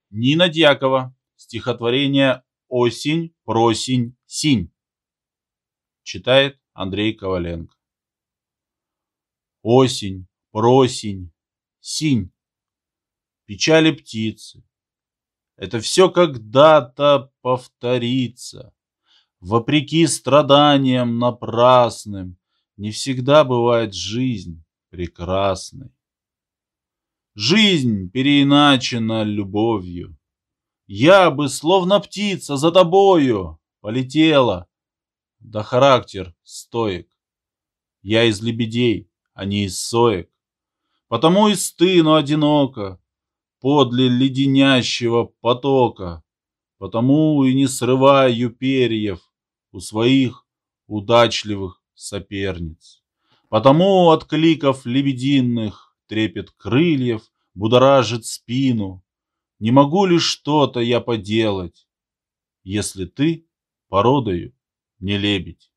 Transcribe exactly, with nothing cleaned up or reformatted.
Нина Дьякова. Стихотворение «Осень, просень, синь». Читает Андрей Коваленко. Осень, просень, синь. Печали птицы. Это все когда-то повторится. Вопреки страданиям напрасным, не всегда бывает жизнь прекрасной. Жизнь переиначена любовью. Я бы, словно птица, за тобою полетела. Да характер стоек. Я из лебедей, а не из соек. Потому и стыну одиноко подле леденящего потока. Потому и не срываю перьев у своих удачливых соперниц. Потому от кликов лебединых трепет крыльев будоражит спину. Не могу ли что-то я поделать, если ты породою не лебедь?